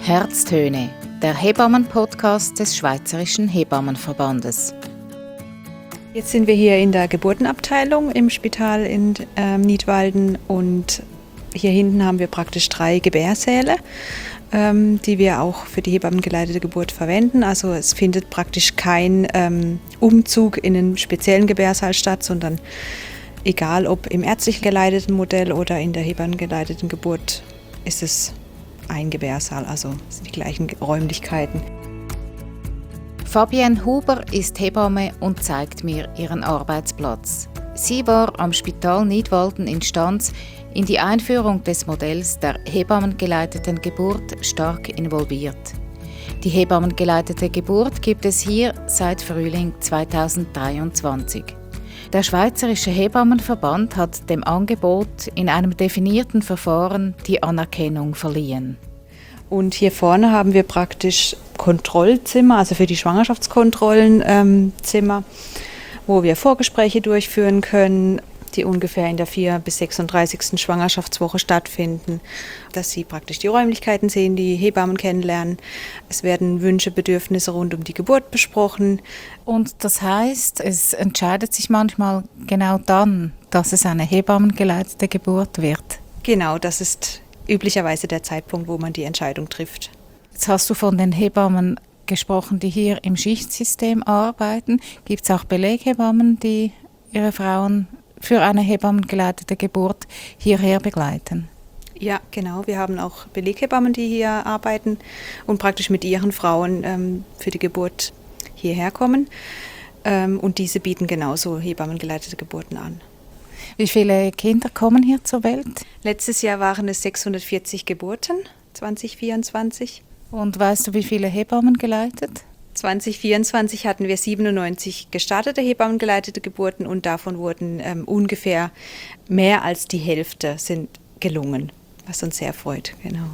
Herztöne, der Hebammen-Podcast des Schweizerischen Hebammenverbandes. Jetzt sind wir hier in der Geburtenabteilung im Spital in Nidwalden und hier hinten haben wir praktisch 3 Gebärsäle, die wir auch für die hebammengeleitete Geburt verwenden. Also es findet praktisch kein Umzug in einen speziellen Gebärsaal statt, sondern egal ob im ärztlich geleiteten Modell oder in der hebammengeleiteten Geburt ist es ein Gebärsaal, also es sind die gleichen Räumlichkeiten. Fabienne Huber ist Hebamme und zeigt mir ihren Arbeitsplatz. Sie war am Spital Nidwalden in Stanz in die Einführung des Modells der hebammengeleiteten Geburt stark involviert. Die hebammengeleitete Geburt gibt es hier seit Frühling 2023. Der Schweizerische Hebammenverband hat dem Angebot in einem definierten Verfahren die Anerkennung verliehen. Und hier vorne haben wir praktisch Kontrollzimmer, also für die Schwangerschaftskontrollen Zimmer, wo wir Vorgespräche durchführen können, die ungefähr in der 4. bis 36. Schwangerschaftswoche stattfinden, dass sie praktisch die Räumlichkeiten sehen, die Hebammen kennenlernen. Es werden Wünsche, Bedürfnisse rund um die Geburt besprochen. Und das heißt, es entscheidet sich manchmal genau dann, dass es eine hebammengeleitete Geburt wird. Genau, das ist üblicherweise der Zeitpunkt, wo man die Entscheidung trifft. Jetzt hast du von den Hebammen gesprochen, die hier im Schichtsystem arbeiten. Gibt es auch Beleghebammen, die ihre Frauen für eine hebammengeleitete Geburt hierher begleiten? Ja, genau. Wir haben auch Beleghebammen, die hier arbeiten und praktisch mit ihren Frauen für die Geburt hierher kommen. Und diese bieten genauso hebammengeleitete Geburten an. Wie viele Kinder kommen hier zur Welt? Letztes Jahr waren es 640 Geburten, 2024. Und weißt du, wie viele Hebammen geleitet? 2024 hatten wir 97 gestartete hebammengeleitete Geburten und davon wurden ungefähr mehr als die Hälfte sind gelungen, was uns sehr freut. Genau.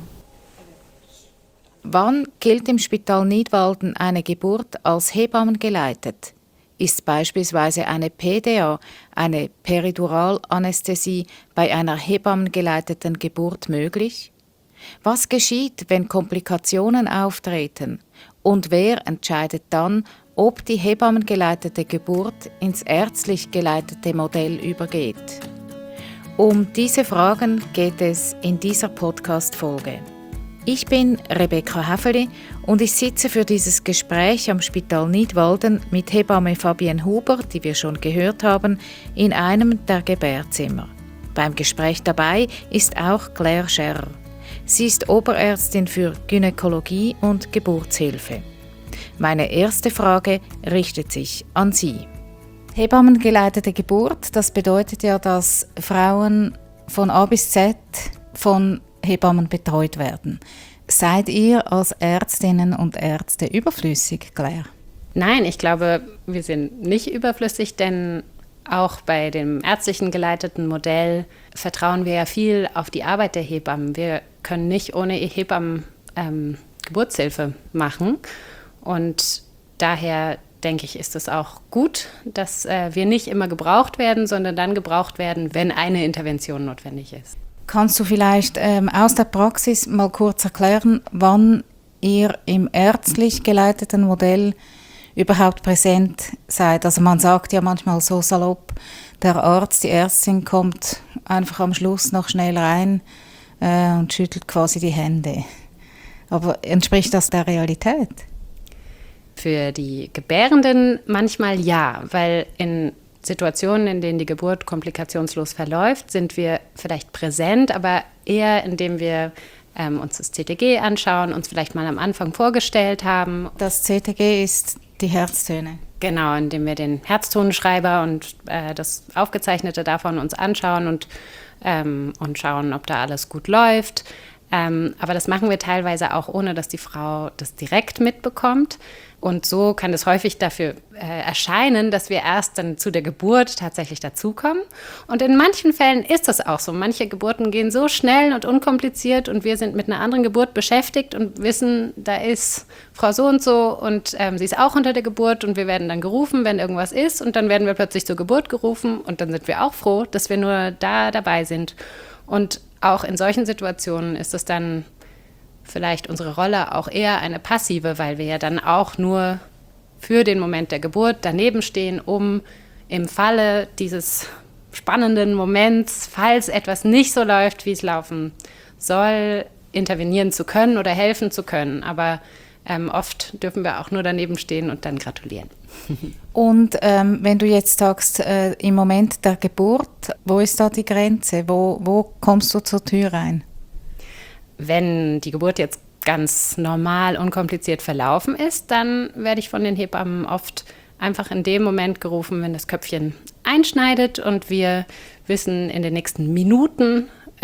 Wann gilt im Spital Nidwalden eine Geburt als hebammengeleitet? Ist beispielsweise eine PDA, eine Periduralanästhesie, bei einer hebammengeleiteten Geburt möglich? Was geschieht, wenn Komplikationen auftreten? Und wer entscheidet dann, ob die hebammengeleitete Geburt ins ärztlich geleitete Modell übergeht? Um diese Fragen geht es in dieser Podcast-Folge. Ich bin Rebecca Häfeli und ich sitze für dieses Gespräch am Spital Nidwalden mit Hebamme Fabienne Huber, die wir schon gehört haben, in einem der Gebärzimmer. Beim Gespräch dabei ist auch Claire Scherrer. Sie ist Oberärztin für Gynäkologie und Geburtshilfe. Meine erste Frage richtet sich an Sie. Hebammengeleitete Geburt, das bedeutet ja, dass Frauen von A bis Z von Hebammen betreut werden. Seid ihr als Ärztinnen und Ärzte überflüssig, Claire? Nein, ich glaube, wir sind nicht überflüssig, denn auch bei dem ärztlichen geleiteten Modell vertrauen wir ja viel auf die Arbeit der Hebammen. Wir können nicht ohne Hebammen Geburtshilfe machen. Und daher denke ich, ist es auch gut, dass wir nicht immer gebraucht werden, sondern dann gebraucht werden, wenn eine Intervention notwendig ist. Kannst du vielleicht aus der Praxis mal kurz erklären, wann ihr im ärztlich geleiteten Modell überhaupt präsent seid? Also man sagt ja manchmal so salopp, der Arzt, die Ärztin kommt einfach am Schluss noch schnell rein und schüttelt quasi die Hände. Aber entspricht das der Realität? Für die Gebärenden manchmal ja, weil in Situationen, in denen die Geburt komplikationslos verläuft, sind wir vielleicht präsent, aber eher indem wir uns das CTG anschauen, uns vielleicht mal am Anfang vorgestellt haben. Das CTG ist die Herztöne. Genau, indem wir den Herztonenschreiber und das Aufgezeichnete davon uns anschauen und schauen, ob da alles gut läuft. Aber das machen wir teilweise auch, ohne dass die Frau das direkt mitbekommt. Und so kann es häufig dafür erscheinen, dass wir erst dann zu der Geburt tatsächlich dazukommen. Und in manchen Fällen ist das auch so. Manche Geburten gehen so schnell und unkompliziert und wir sind mit einer anderen Geburt beschäftigt und wissen, da ist Frau so und sie ist auch unter der Geburt und wir werden dann gerufen, wenn irgendwas ist. Und dann werden wir plötzlich zur Geburt gerufen und dann sind wir auch froh, dass wir nur da dabei sind. Und auch in solchen Situationen ist es dann vielleicht unsere Rolle auch eher eine passive, weil wir ja dann auch nur für den Moment der Geburt daneben stehen, um im Falle dieses spannenden Moments, falls etwas nicht so läuft, wie es laufen soll, intervenieren zu können oder helfen zu können. Aber oft dürfen wir auch nur daneben stehen und dann gratulieren. Und wenn du jetzt sagst, im Moment der Geburt, wo ist da die Grenze? Wo kommst du zur Tür rein? Wenn die Geburt jetzt ganz normal, unkompliziert verlaufen ist, dann werde ich von den Hebammen oft einfach in dem Moment gerufen, wenn das Köpfchen einschneidet und wir wissen, in den nächsten Minuten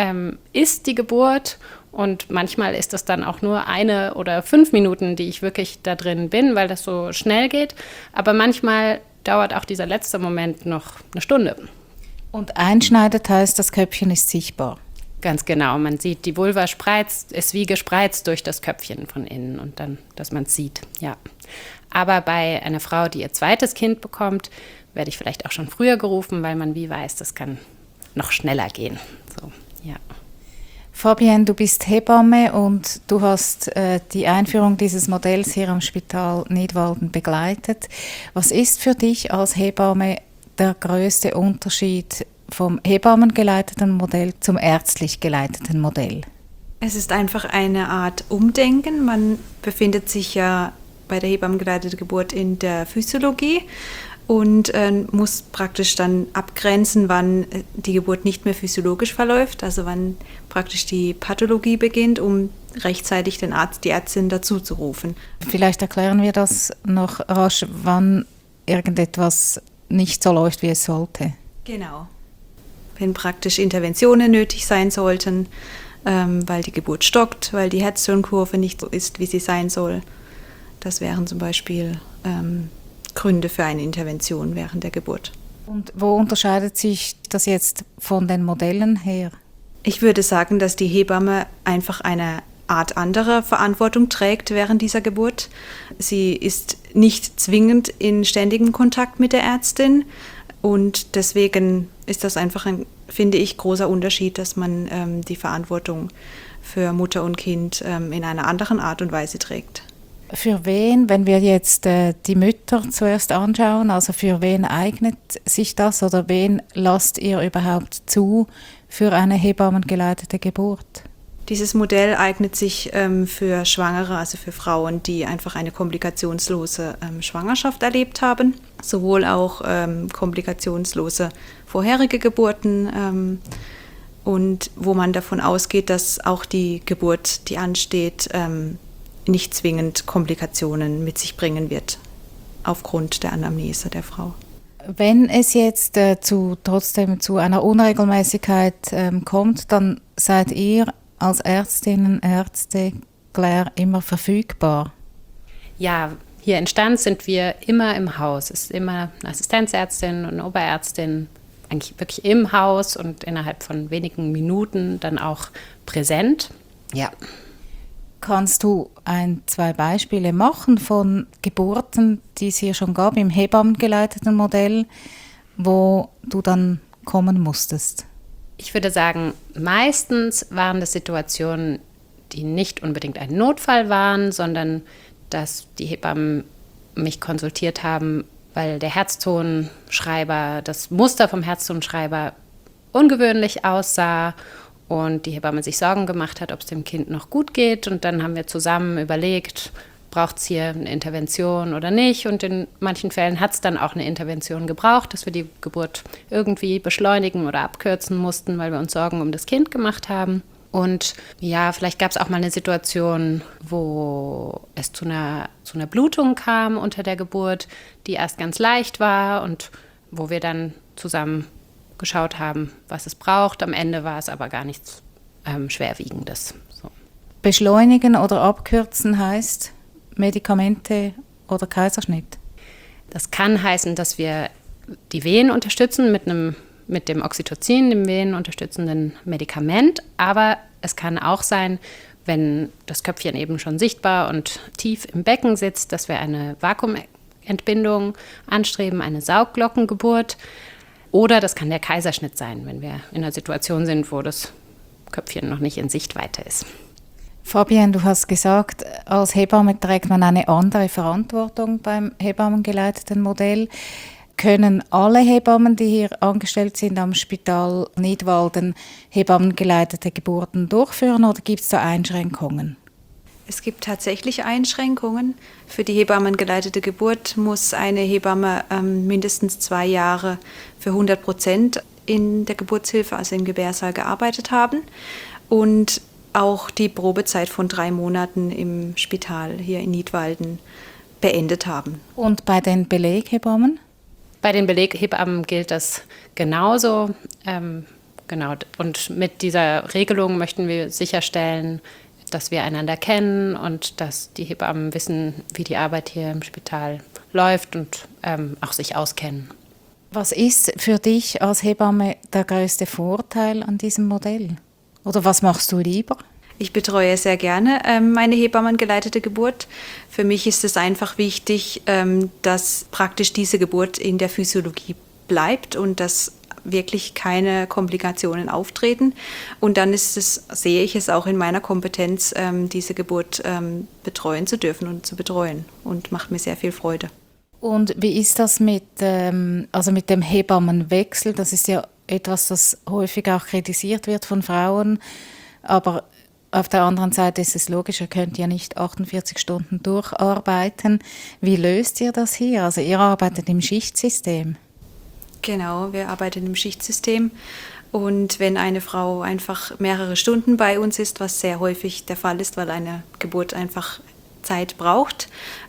ist die Geburt. Und manchmal ist das dann auch nur 1 oder 5 Minuten, die ich wirklich da drin bin, weil das so schnell geht. Aber manchmal dauert auch dieser letzte Moment noch eine Stunde. Und einschneidet heißt, das Köpfchen ist sichtbar. Ganz genau. Man sieht, die Vulva ist wie gespreizt durch das Köpfchen von innen und dann, dass man es sieht. Ja. Aber bei einer Frau, die ihr zweites Kind bekommt, werde ich vielleicht auch schon früher gerufen, weil man wie weiß, das kann noch schneller gehen. So, ja. Fabienne, du bist Hebamme und du hast die Einführung dieses Modells hier am Spital Nidwalden begleitet. Was ist für dich als Hebamme der größte Unterschied vom hebammengeleiteten Modell zum ärztlich geleiteten Modell? Es ist einfach eine Art Umdenken. Man befindet sich ja bei der hebammengeleiteten Geburt in der Physiologie und muss praktisch dann abgrenzen, wann die Geburt nicht mehr physiologisch verläuft, also wann praktisch die Pathologie beginnt, um rechtzeitig den Arzt, die Ärztin dazu zu rufen. Vielleicht erklären wir das noch rasch, wann irgendetwas nicht so läuft, wie es sollte. Genau. Wenn praktisch Interventionen nötig sein sollten, weil die Geburt stockt, weil die Herztonkurve nicht so ist, wie sie sein soll. Das wären zum Beispiel Gründe für eine Intervention während der Geburt. Und wo unterscheidet sich das jetzt von den Modellen her? Ich würde sagen, dass die Hebamme einfach eine Art anderer Verantwortung trägt während dieser Geburt. Sie ist nicht zwingend in ständigem Kontakt mit der Ärztin und deswegen ist das einfach ein, finde ich, großer Unterschied, dass man die Verantwortung für Mutter und Kind in einer anderen Art und Weise trägt. Für wen, wenn wir jetzt die Mütter zuerst anschauen, also für wen eignet sich das oder wen lasst ihr überhaupt zu für eine hebammengeleitete Geburt? Dieses Modell eignet sich für Schwangere, also für Frauen, die einfach eine komplikationslose Schwangerschaft erlebt haben, sowohl auch komplikationslose vorherige Geburten und wo man davon ausgeht, dass auch die Geburt, die ansteht, nicht zwingend Komplikationen mit sich bringen wird, aufgrund der Anamnese der Frau. Wenn es jetzt trotzdem zu einer Unregelmäßigkeit kommt, dann seid ihr als Ärztinnen, Ärzte, Claire, immer verfügbar? Ja, hier in Stanz sind wir immer im Haus. Es ist immer eine Assistenzärztin und eine Oberärztin, eigentlich wirklich im Haus und innerhalb von wenigen Minuten dann auch präsent. Ja. Kannst du 2 Beispiele machen von Geburten, die es hier schon gab, im hebammengeleiteten Modell, wo du dann kommen musstest? Ich würde sagen, meistens waren das Situationen, die nicht unbedingt ein Notfall waren, sondern dass die Hebammen mich konsultiert haben, weil der Herztonschreiber, das Muster vom Herztonschreiber ungewöhnlich aussah und die Hebamme sich Sorgen gemacht hat, ob es dem Kind noch gut geht. Und dann haben wir zusammen überlegt, braucht es hier eine Intervention oder nicht. Und in manchen Fällen hat es dann auch eine Intervention gebraucht, dass wir die Geburt irgendwie beschleunigen oder abkürzen mussten, weil wir uns Sorgen um das Kind gemacht haben. Und ja, vielleicht gab es auch mal eine Situation, wo es zu einer Blutung kam unter der Geburt, die erst ganz leicht war und wo wir dann zusammen geschaut haben, was es braucht. Am Ende war es aber gar nichts Schwerwiegendes. So. Beschleunigen oder abkürzen heißt Medikamente oder Kaiserschnitt? Das kann heißen, dass wir die Wehen unterstützen mit dem Oxytocin, dem venenunterstützenden Medikament. Aber es kann auch sein, wenn das Köpfchen eben schon sichtbar und tief im Becken sitzt, dass wir eine Vakuumentbindung anstreben, eine Saugglockengeburt. Oder das kann der Kaiserschnitt sein, wenn wir in einer Situation sind, wo das Köpfchen noch nicht in Sichtweite ist. Fabienne, du hast gesagt, als Hebamme trägt man eine andere Verantwortung beim hebammengeleiteten Modell. Können alle Hebammen, die hier angestellt sind am Spital Nidwalden, hebammengeleitete Geburten durchführen oder gibt es da Einschränkungen? Es gibt tatsächlich Einschränkungen. Für die hebammengeleitete Geburt muss eine Hebamme mindestens 2 Jahre für 100% in der Geburtshilfe, also im Gebärsaal, gearbeitet haben und auch die Probezeit von 3 Monaten im Spital hier in Nidwalden beendet haben. Und bei den Beleghebammen? Bei den Beleghebammen gilt das genauso. Genau. Und mit dieser Regelung möchten wir sicherstellen, dass wir einander kennen und dass die Hebammen wissen, wie die Arbeit hier im Spital läuft und auch sich auskennen. Was ist für dich als Hebamme der größte Vorteil an diesem Modell? Oder was machst du lieber? Ich betreue sehr gerne meine hebammengeleitete Geburt. Für mich ist es einfach wichtig, dass praktisch diese Geburt in der Physiologie bleibt und dass wirklich keine Komplikationen auftreten. Und dann sehe ich es auch in meiner Kompetenz, diese Geburt betreuen zu dürfen und zu betreuen. Und macht mir sehr viel Freude. Und wie ist das mit dem Hebammenwechsel? Das ist ja etwas, das häufig auch kritisiert wird von Frauen. Aber auf der anderen Seite ist es logisch, ihr könnt ja nicht 48 Stunden durcharbeiten. Wie löst ihr das hier? Also ihr arbeitet im Schichtsystem. Genau, wir arbeiten im Schichtsystem. Und wenn eine Frau einfach mehrere Stunden bei uns ist, was sehr häufig der Fall ist, weil eine Geburt einfach Zeit braucht,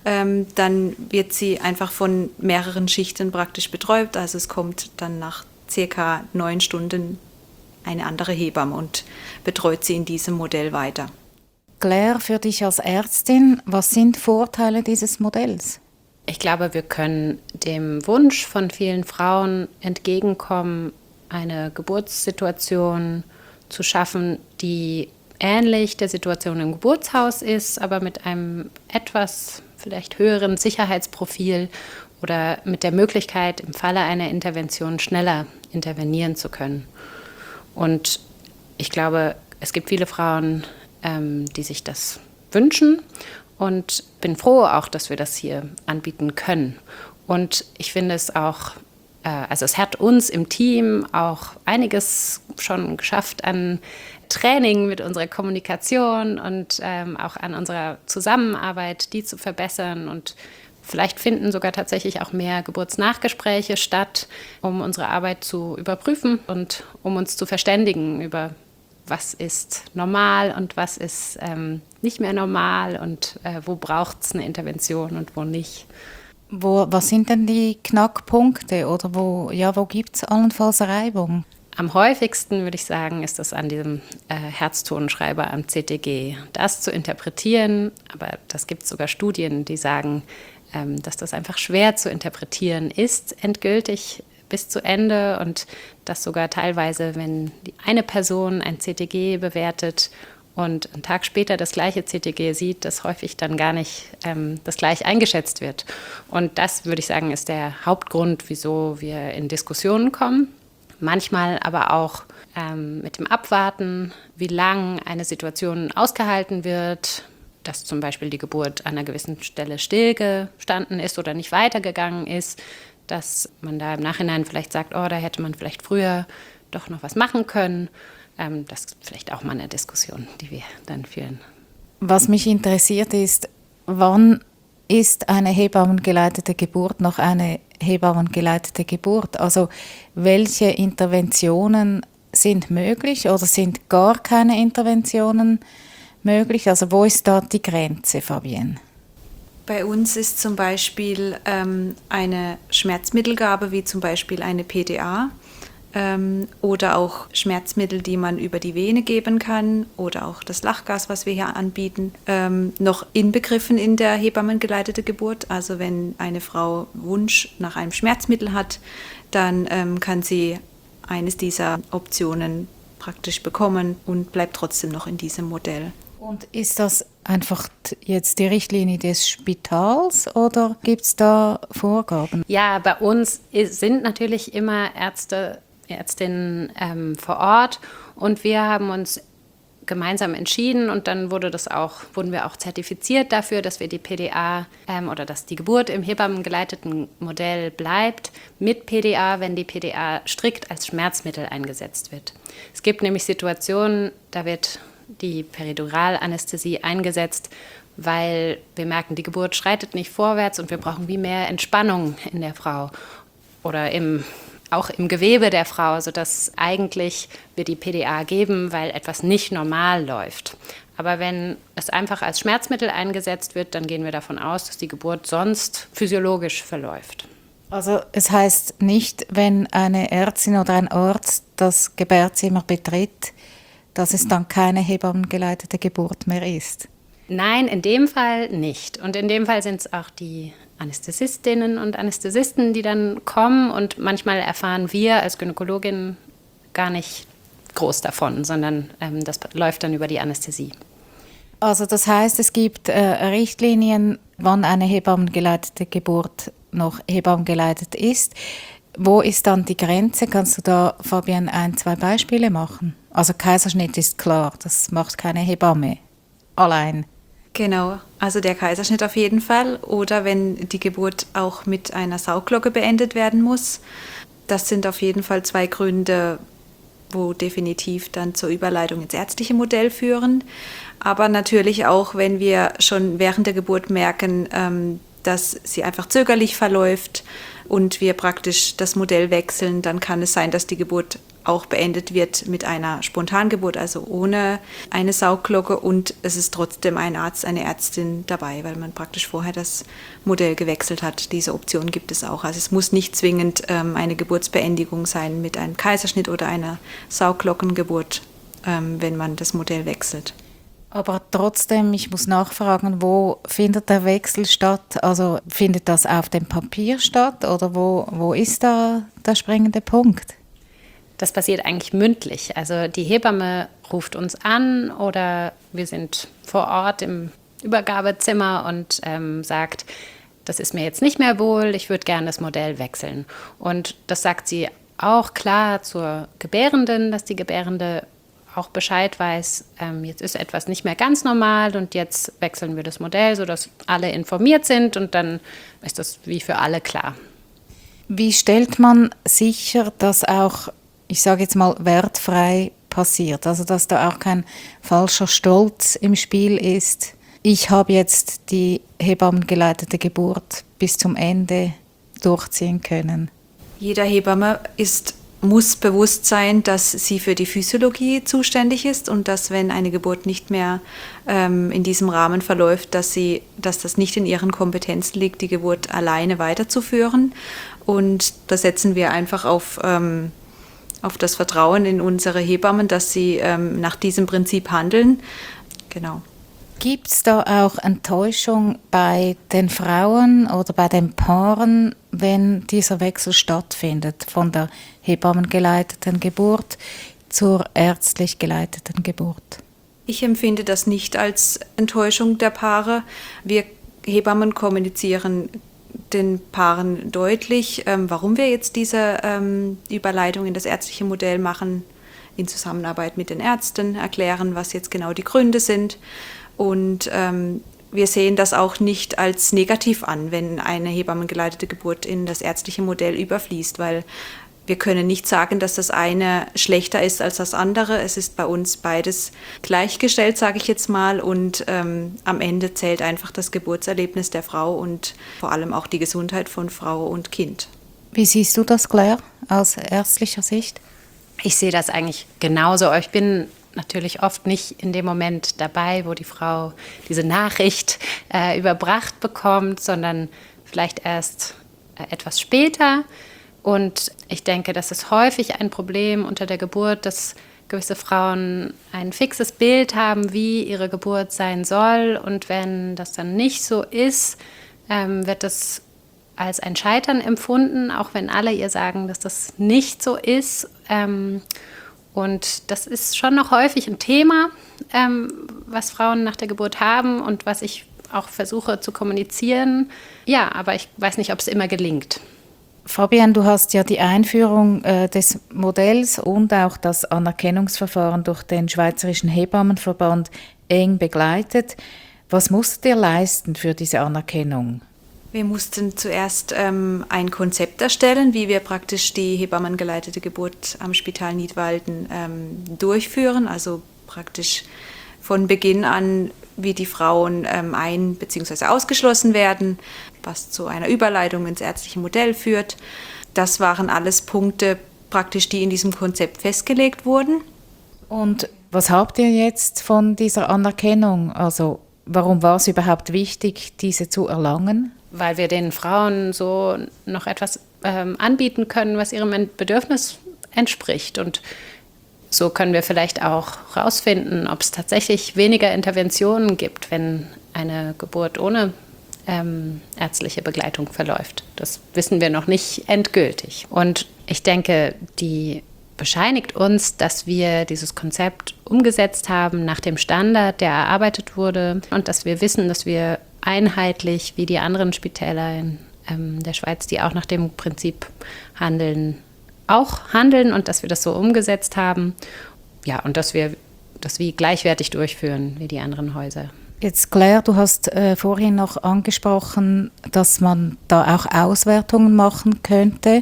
dann wird sie einfach von mehreren Schichten praktisch betreut. Also es kommt dann nach circa 9 Stunden eine andere Hebamme und betreut sie in diesem Modell weiter. Claire, für dich als Ärztin, was sind Vorteile dieses Modells? Ich glaube, wir können dem Wunsch von vielen Frauen entgegenkommen, eine Geburtssituation zu schaffen, die ähnlich der Situation im Geburtshaus ist, aber mit einem etwas vielleicht höheren Sicherheitsprofil oder mit der Möglichkeit, im Falle einer Intervention schneller intervenieren zu können. Und ich glaube, es gibt viele Frauen, die sich das wünschen und bin froh auch, dass wir das hier anbieten können. Und ich finde es auch, also es hat uns im Team auch einiges schon geschafft an Training mit unserer Kommunikation und auch an unserer Zusammenarbeit, die zu verbessern. Und vielleicht finden sogar tatsächlich auch mehr Geburtsnachgespräche statt, um unsere Arbeit zu überprüfen und um uns zu verständigen über, was ist normal und was ist nicht mehr normal und wo braucht es eine Intervention und wo nicht. Was sind denn die Knackpunkte oder wo gibt es allenfalls Reibung? Am häufigsten, würde ich sagen, ist das an diesem Herztonenschreiber am CTG. Das zu interpretieren, aber das gibt es sogar Studien, die sagen, dass das einfach schwer zu interpretieren ist, endgültig bis zu Ende und dass sogar teilweise, wenn die eine Person ein CTG bewertet und einen Tag später das gleiche CTG sieht, das häufig dann gar nicht das gleich eingeschätzt wird. Und das, würde ich sagen, ist der Hauptgrund, wieso wir in Diskussionen kommen. Manchmal aber auch mit dem Abwarten, wie lang eine Situation ausgehalten wird, dass zum Beispiel die Geburt an einer gewissen Stelle stillgestanden ist oder nicht weitergegangen ist, dass man da im Nachhinein vielleicht sagt, oh, da hätte man vielleicht früher doch noch was machen können. Das ist vielleicht auch mal eine Diskussion, die wir dann führen. Was mich interessiert ist, wann ist eine hebammengeleitete Geburt noch eine hebammengeleitete Geburt? Also welche Interventionen sind möglich oder sind gar keine Interventionen möglich? Also wo ist da die Grenze, Fabienne? Bei uns ist zum Beispiel eine Schmerzmittelgabe, wie zum Beispiel eine PDA, oder auch Schmerzmittel, die man über die Vene geben kann, oder auch das Lachgas, was wir hier anbieten, noch inbegriffen in der hebammengeleitete Geburt. Also wenn eine Frau Wunsch nach einem Schmerzmittel hat, dann kann sie eines dieser Optionen praktisch bekommen und bleibt trotzdem noch in diesem Modell. Und ist das einfach jetzt die Richtlinie des Spitals oder gibt es da Vorgaben? Ja, bei uns sind natürlich immer Ärztinnen vor Ort und wir haben uns gemeinsam entschieden und dann wurden wir auch zertifiziert dafür, dass wir die PDA oder dass die Geburt im hebammengeleiteten Modell bleibt mit PDA, wenn die PDA strikt als Schmerzmittel eingesetzt wird. Es gibt nämlich Situationen, da wird die Periduralanästhesie eingesetzt, weil wir merken, die Geburt schreitet nicht vorwärts und wir brauchen wie mehr Entspannung in der Frau oder auch im Gewebe der Frau, sodass eigentlich wir die PDA geben, weil etwas nicht normal läuft. Aber wenn es einfach als Schmerzmittel eingesetzt wird, dann gehen wir davon aus, dass die Geburt sonst physiologisch verläuft. Also es heißt nicht, wenn eine Ärztin oder ein Arzt das Gebärzimmer betritt, dass es dann keine hebammengeleitete Geburt mehr ist? Nein, in dem Fall nicht. Und in dem Fall sind es auch die Anästhesistinnen und Anästhesisten, die dann kommen und manchmal erfahren wir als Gynäkologin gar nicht groß davon, sondern das läuft dann über die Anästhesie. Also das heißt, es gibt Richtlinien, wann eine hebammengeleitete Geburt noch hebammengeleitete ist. Wo ist dann die Grenze? Kannst du da, Fabian, 1-2 Beispiele machen? Also Kaiserschnitt ist klar, das macht keine Hebamme allein. Genau, also der Kaiserschnitt auf jeden Fall oder wenn die Geburt auch mit einer Sauglocke beendet werden muss. Das sind auf jeden Fall 2 Gründe, wo definitiv dann zur Überleitung ins ärztliche Modell führen. Aber natürlich auch, wenn wir schon während der Geburt merken, dass sie einfach zögerlich verläuft und wir praktisch das Modell wechseln, dann kann es sein, dass die Geburt auch beendet wird mit einer Spontangeburt, also ohne eine Sauglocke und es ist trotzdem ein Arzt, eine Ärztin dabei, weil man praktisch vorher das Modell gewechselt hat. Diese Option gibt es auch. Also es muss nicht zwingend eine Geburtsbeendigung sein mit einem Kaiserschnitt oder einer Sauglockengeburt, wenn man das Modell wechselt. Aber trotzdem, ich muss nachfragen, wo findet der Wechsel statt? Also findet das auf dem Papier statt oder wo ist da der springende Punkt? Das passiert eigentlich mündlich. Also die Hebamme ruft uns an oder wir sind vor Ort im Übergabezimmer und sagt, das ist mir jetzt nicht mehr wohl, ich würde gerne das Modell wechseln. Und das sagt sie auch klar zur Gebärenden, dass die Gebärende auch Bescheid weiß, jetzt ist etwas nicht mehr ganz normal und jetzt wechseln wir das Modell, sodass alle informiert sind und dann ist das wie für alle klar. Wie stellt man sicher, dass auch, ich sage jetzt mal, wertfrei passiert? Also dass da auch kein falscher Stolz im Spiel ist. Ich habe jetzt die hebammengeleitete Geburt bis zum Ende durchziehen können. Jeder Hebamme muss bewusst sein, dass sie für die Physiologie zuständig ist und dass, wenn eine Geburt nicht mehr in diesem Rahmen verläuft, dass das nicht in ihren Kompetenzen liegt, die Geburt alleine weiterzuführen. Und da setzen wir einfach auf das Vertrauen in unsere Hebammen, dass sie nach diesem Prinzip handeln. Genau. Gibt es da auch Enttäuschung bei den Frauen oder bei den Paaren, wenn dieser Wechsel stattfindet von der hebammengeleiteten Geburt zur ärztlich geleiteten Geburt? Ich empfinde das nicht als Enttäuschung der Paare. Wir Hebammen kommunizieren den Paaren deutlich, warum wir jetzt diese Überleitung in das ärztliche Modell machen, in Zusammenarbeit mit den Ärzten erklären, was jetzt genau die Gründe sind. Und wir sehen das auch nicht als negativ an, wenn eine hebammengeleitete Geburt in das ärztliche Modell überfließt, weil wir können nicht sagen, dass das eine schlechter ist als das andere. Es ist bei uns beides gleichgestellt, sage ich jetzt mal. Und am Ende zählt einfach das Geburtserlebnis der Frau und vor allem auch die Gesundheit von Frau und Kind. Wie siehst du das, Claire, aus ärztlicher Sicht? Ich sehe das eigentlich genauso. Ich bin natürlich oft nicht in dem Moment dabei, wo die Frau diese Nachricht überbracht bekommt, sondern vielleicht erst etwas später. Und ich denke, das ist häufig ein Problem unter der Geburt, dass gewisse Frauen ein fixes Bild haben, wie ihre Geburt sein soll. Und wenn das dann nicht so ist, wird das als ein Scheitern empfunden, auch wenn alle ihr sagen, dass das nicht so ist. Und das ist schon noch häufig ein Thema, was Frauen nach der Geburt haben und was ich auch versuche zu kommunizieren. Ja, aber ich weiß nicht, ob es immer gelingt. Fabienne, du hast ja die Einführung des Modells und auch das Anerkennungsverfahren durch den Schweizerischen Hebammenverband eng begleitet. Was musstet ihr leisten für diese Anerkennung? Wir mussten zuerst ein Konzept erstellen, wie wir praktisch die hebammengeleitete Geburt am Spital Nidwalden durchführen, also praktisch von Beginn an, wie die Frauen ein- bzw. ausgeschlossen werden, was zu einer Überleitung ins ärztliche Modell führt. Das waren alles Punkte praktisch, die in diesem Konzept festgelegt wurden. Und was habt ihr jetzt von dieser Anerkennung? Also warum war es überhaupt wichtig, diese zu erlangen? Weil wir den Frauen so noch etwas anbieten können, was ihrem Bedürfnis entspricht. Und so können wir vielleicht auch herausfinden, ob es tatsächlich weniger Interventionen gibt, wenn eine Geburt ohne ärztliche Begleitung verläuft. Das wissen wir noch nicht endgültig. Und ich denke, die bescheinigt uns, dass wir dieses Konzept umgesetzt haben nach dem Standard, der erarbeitet wurde, und dass wir wissen, dass wir einheitlich wie die anderen Spitäler in der Schweiz, die auch nach dem Prinzip handeln, auch handeln und dass wir das so umgesetzt haben. Ja, und dass wir das wie gleichwertig durchführen wie die anderen Häuser. Jetzt, Claire, du hast vorhin noch angesprochen, dass man da auch Auswertungen machen könnte,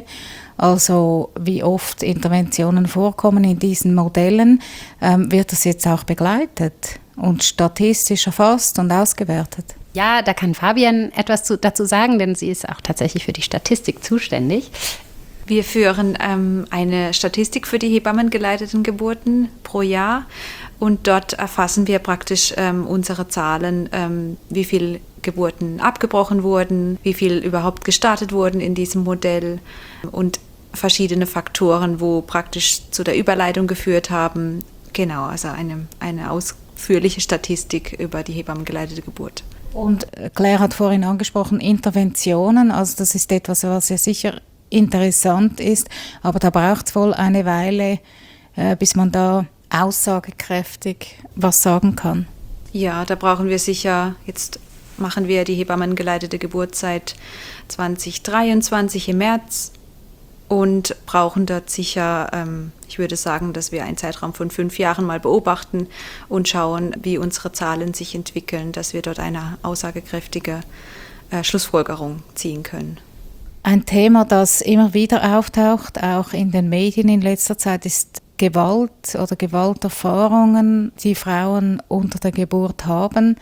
also wie oft Interventionen vorkommen in diesen Modellen. Wird das jetzt auch begleitet und statistisch erfasst und ausgewertet? Ja, da kann Fabienne etwas dazu sagen, denn sie ist auch tatsächlich für die Statistik zuständig. Wir führen eine Statistik für die hebammengeleiteten Geburten pro Jahr und dort erfassen wir praktisch unsere Zahlen, wie viele Geburten abgebrochen wurden, wie viel überhaupt gestartet wurden in diesem Modell und verschiedene Faktoren, wo praktisch zu der Überleitung geführt haben. Genau, also eine ausführliche Statistik über die hebammengeleitete Geburt. Und Claire hat vorhin angesprochen, Interventionen, also das ist etwas, was ja sicher interessant ist, aber da braucht es wohl eine Weile, bis man da aussagekräftig was sagen kann. Ja, da brauchen wir sicher, jetzt machen wir die hebammengeleitete Geburt seit 2023 im März und brauchen dort sicher, ich würde sagen, dass wir einen Zeitraum von 5 Jahren mal beobachten und schauen, wie unsere Zahlen sich entwickeln, dass wir dort eine aussagekräftige Schlussfolgerung ziehen können. Ein Thema, das immer wieder auftaucht, auch in den Medien in letzter Zeit, ist Gewalt oder Gewalterfahrungen, die Frauen unter der Geburt haben.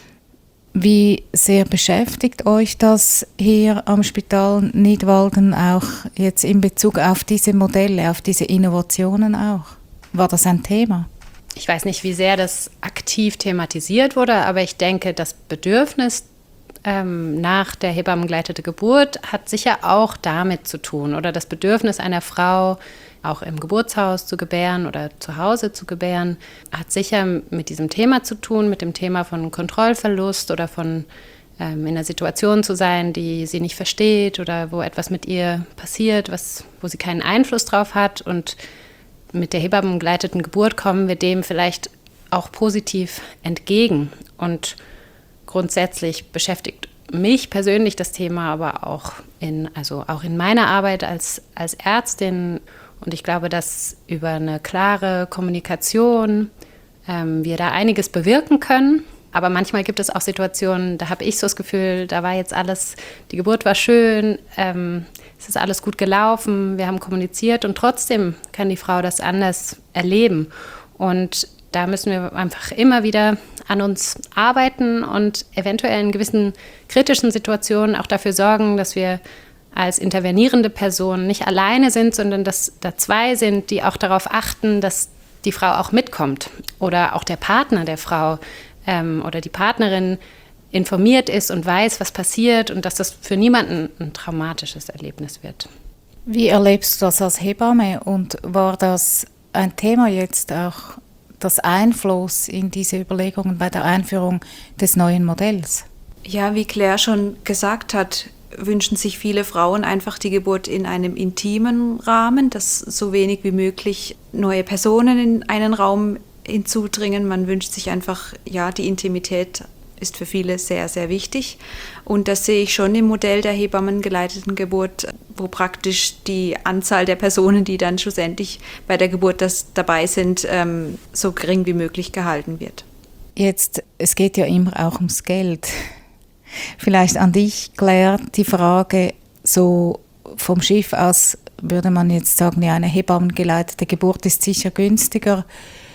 Wie sehr beschäftigt euch das hier am Spital Nidwalden auch jetzt in Bezug auf diese Modelle, auf diese Innovationen auch? War das ein Thema? Ich weiß nicht, wie sehr das aktiv thematisiert wurde, aber ich denke, das Bedürfnis nach der hebammengeleitete Geburt hat sicher auch damit zu tun oder das Bedürfnis einer Frau, auch im Geburtshaus zu gebären oder zu Hause zu gebären, hat sicher mit diesem Thema zu tun, mit dem Thema von Kontrollverlust oder von in einer Situation zu sein, die sie nicht versteht oder wo etwas mit ihr passiert, wo sie keinen Einfluss drauf hat. Und mit der hebammengeleiteten Geburt kommen wir dem vielleicht auch positiv entgegen. Und grundsätzlich beschäftigt mich persönlich das Thema aber auch in meiner Arbeit als Ärztin. Und ich glaube, dass über eine klare Kommunikation wir da einiges bewirken können. Aber manchmal gibt es auch Situationen, da habe ich so das Gefühl, da war jetzt alles, die Geburt war schön, es ist alles gut gelaufen, wir haben kommuniziert und trotzdem kann die Frau das anders erleben. Und da müssen wir einfach immer wieder an uns arbeiten und eventuell in gewissen kritischen Situationen auch dafür sorgen, dass wir als intervenierende Person nicht alleine sind, sondern dass da 2 sind, die auch darauf achten, dass die Frau auch mitkommt oder auch der Partner der Frau oder die Partnerin informiert ist und weiß, was passiert und dass das für niemanden ein traumatisches Erlebnis wird. Wie erlebst du das als Hebamme und war das ein Thema jetzt auch, das Einfluss in diese Überlegungen bei der Einführung des neuen Modells? Ja, wie Claire schon gesagt hat, wünschen sich viele Frauen einfach die Geburt in einem intimen Rahmen, dass so wenig wie möglich neue Personen in einen Raum hinzudringen. Man wünscht sich einfach die Intimität ist für viele sehr, sehr wichtig. Und das sehe ich schon im Modell der hebammengeleiteten Geburt, wo praktisch die Anzahl der Personen, die dann schlussendlich bei der Geburt dabei sind, so gering wie möglich gehalten wird. Jetzt, es geht ja immer auch ums Geld. Vielleicht an dich, Claire, die Frage, so vom Schiff aus würde man jetzt sagen, ja, eine hebammengeleitete Geburt ist sicher günstiger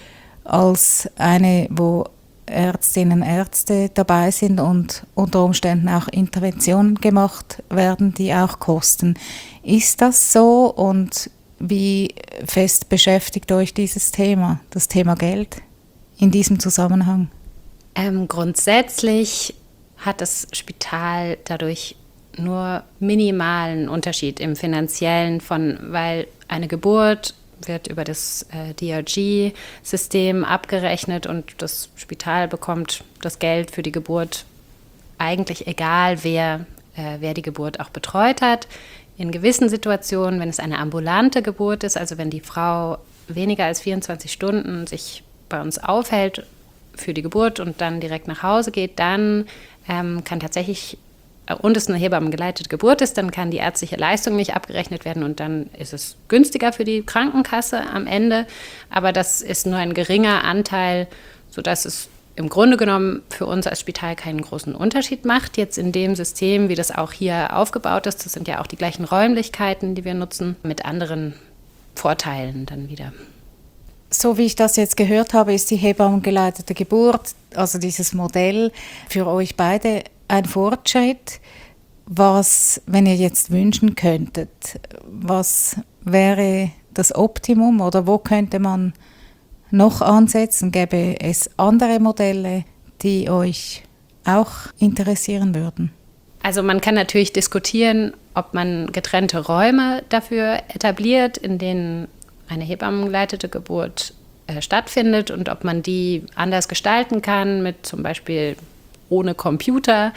als eine, wo Ärztinnen und Ärzte dabei sind und unter Umständen auch Interventionen gemacht werden, die auch kosten. Ist das so und wie fest beschäftigt euch dieses Thema, das Thema Geld in diesem Zusammenhang? Grundsätzlich hat das Spital dadurch nur minimalen Unterschied im Finanziellen weil eine Geburt wird über das DRG-System abgerechnet und das Spital bekommt das Geld für die Geburt eigentlich egal, wer die Geburt auch betreut hat. In gewissen Situationen, wenn es eine ambulante Geburt ist, also wenn die Frau weniger als 24 Stunden sich bei uns aufhält für die Geburt und dann direkt nach Hause geht, dann kann tatsächlich, und es eine hebammengeleitete Geburt ist, dann kann die ärztliche Leistung nicht abgerechnet werden und dann ist es günstiger für die Krankenkasse am Ende. Aber das ist nur ein geringer Anteil, sodass es im Grunde genommen für uns als Spital keinen großen Unterschied macht. Jetzt in dem System, wie das auch hier aufgebaut ist, das sind ja auch die gleichen Räumlichkeiten, die wir nutzen, mit anderen Vorteilen dann wieder. So wie ich das jetzt gehört habe, ist die hebammengeleitete Geburt, also dieses Modell, für euch beide ein Fortschritt. Was, wenn ihr jetzt wünschen könntet, was wäre das Optimum oder wo könnte man noch ansetzen? Gäbe es andere Modelle, die euch auch interessieren würden? Also man kann natürlich diskutieren, ob man getrennte Räume dafür etabliert, in denen eine hebammengeleitete Geburt stattfindet und ob man die anders gestalten kann, mit zum Beispiel ohne Computer.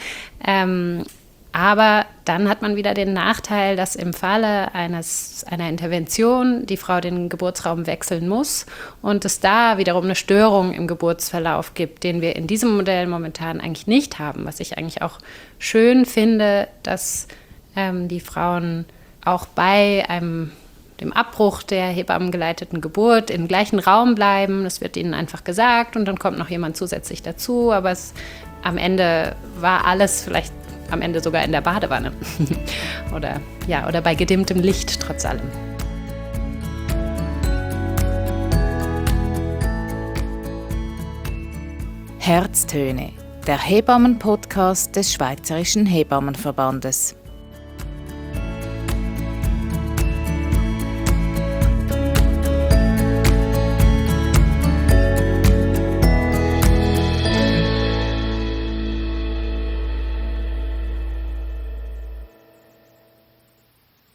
Aber dann hat man wieder den Nachteil, dass im Falle einer Intervention die Frau den Geburtsraum wechseln muss und es da wiederum eine Störung im Geburtsverlauf gibt, den wir in diesem Modell momentan eigentlich nicht haben. Was ich eigentlich auch schön finde, dass die Frauen auch bei dem Abbruch der hebammengeleiteten Geburt im gleichen Raum bleiben. Das wird ihnen einfach gesagt und dann kommt noch jemand zusätzlich dazu. Aber am Ende war alles vielleicht am Ende sogar in der Badewanne oder bei gedimmtem Licht trotz allem. Herztöne, der Hebammen-Podcast des Schweizerischen Hebammenverbandes.